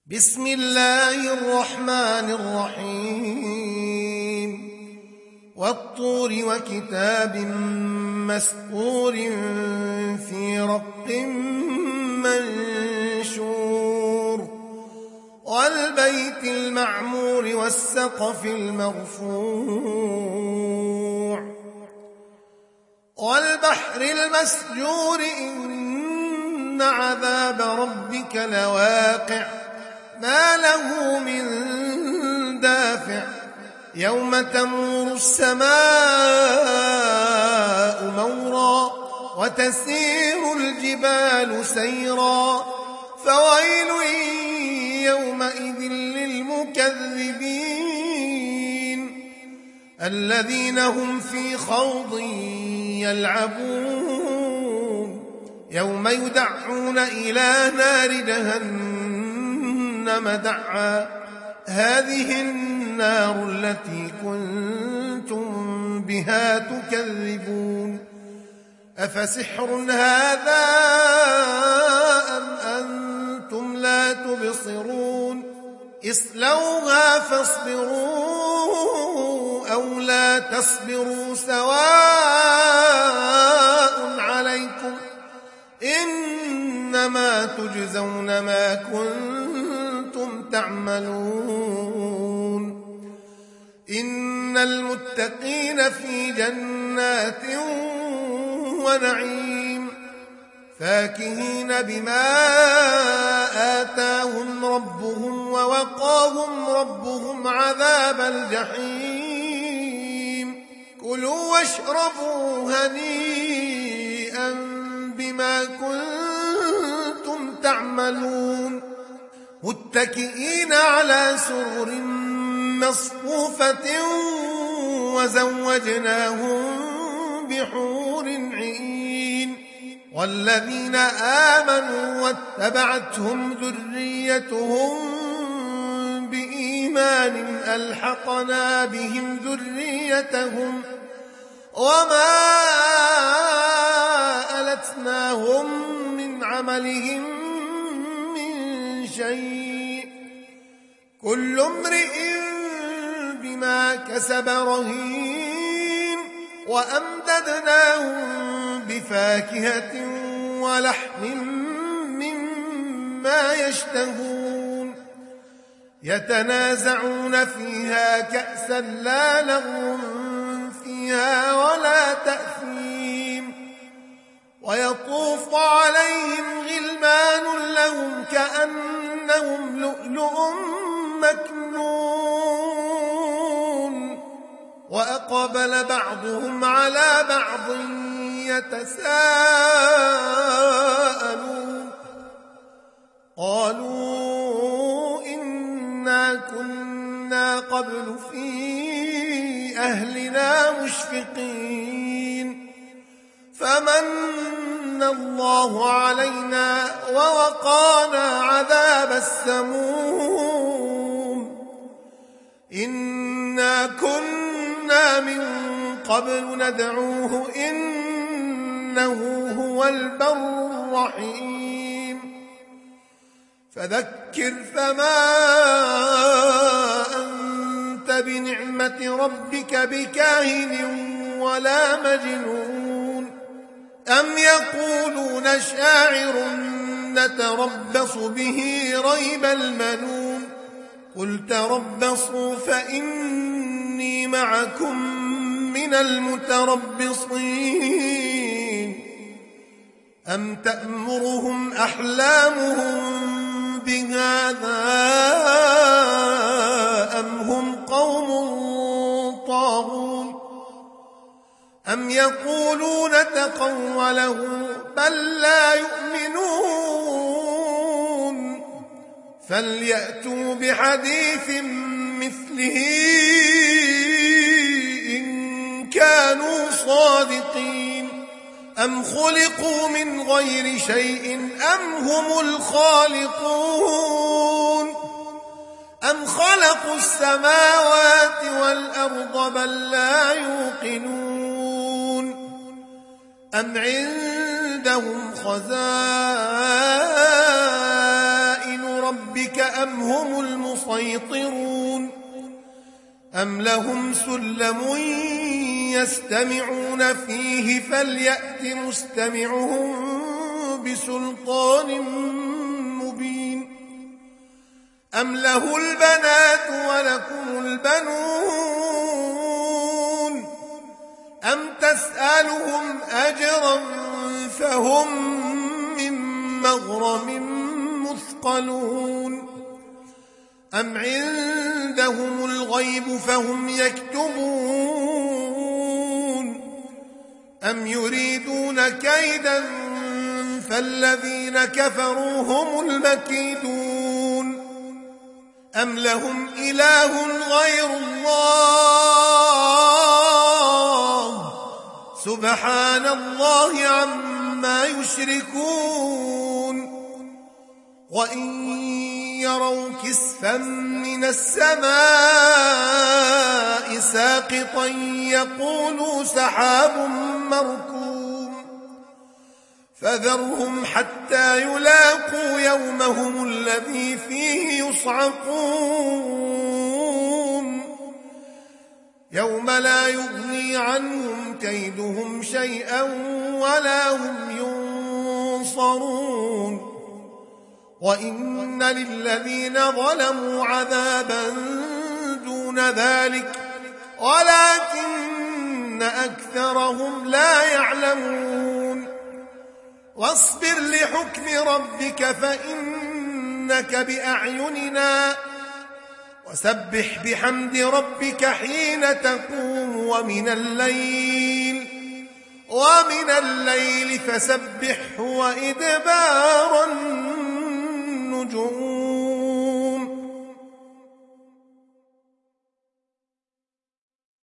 بسم الله الرحمن الرحيم والطور وكتاب مسطور في رق منشور والبيت المعمور والسقف المرفوع والبحر المسجور إن عذاب ربك لواقع ما له من دافع يوم تمور السماء مورا وتسير الجبال سيرا فويل يومئذ للمكذبين الذين هم في خوض يلعبون يوم يدعون إلى نار جهنم دعا هذه النار التي كنتم بها تكذبون أفسحر هذا أم أنتم لا تبصرون اصلوها فاصبروا أو لا تصبروا سواء عليكم إنما تجزون ما كنتم تعملون إن المتقين في جنات ونعيم فاكهين بما آتاهم ربهم ووقاهم ربهم عذاب الجحيم كلوا واشربوا هنيئا بما كنتم تعملون متكئين على سرر مصفوفة وزوجناهم بحور عين والذين آمنوا واتبعتهم ذريتهم بإيمان ألحقنا بهم ذريتهم وما ألتناهم من عملهم من شيء كل امرئ بما كسب رهين وأمددناهم بفاكهة ولحم مما يشتهون يتنازعون فيها كأسا لا لغو فيها ولا تأثيم ويطوف عليهم غلمان لهم كأنهم لؤلؤ مكنون وأقبل بعضهم على بعض يتساءلون قالوا إنا كنا قبل في أهلنا مشفقين فمن الله علينا ووقانا عذاب السموم إنا كنا من قبل ندعوه إنه هو البر الرحيم فذكر فما أنت بنعمة ربك بكاهن ولا مجنون أم يقولون شاعر نتربص به ريب المنون قل تربصوا فإني معكم من المتربصين أم تأمرهم أحلامهم بهذا أم هم قوم طاغون أم يقولون تقوله بل لا يؤمنون فليأتوا بحديث مثله إن كانوا صادقين أم خلقوا من غير شيء أم هم الخالقون أم خلقوا السماوات والأرض بل لا يوقنون أم عندهم خزائن ربك ربك أم هم المسيطرون أم لهم سلم يستمعون فيه فليأت مستمعهم بسلطان مبين أم له البنات ولكم البنون أم تسألهم أجرا فهم من مغرم مثقلون أم عندهم الغيب فهم يكتبون أم يريدون كيدا فالذين كفروا هم المكيدون أم لهم إله غير الله سبحان الله عما يشركون وإن يروا كسفا من السماء ساقطا يقولوا سحاب مركوم فذرهم حتى يلاقوا يومهم الذي فيه يصعقون يوم لا يغني عنهم كيدهم شيئا ولا هم ينصرون وإن للذين ظلموا عذابا دون ذلك ولكن أكثرهم لا يعلمون واصبر لحكم ربك فإنك بأعيننا وسبح بحمد ربك حين تقوم ومن الليل فسبحه وإدبار النجوم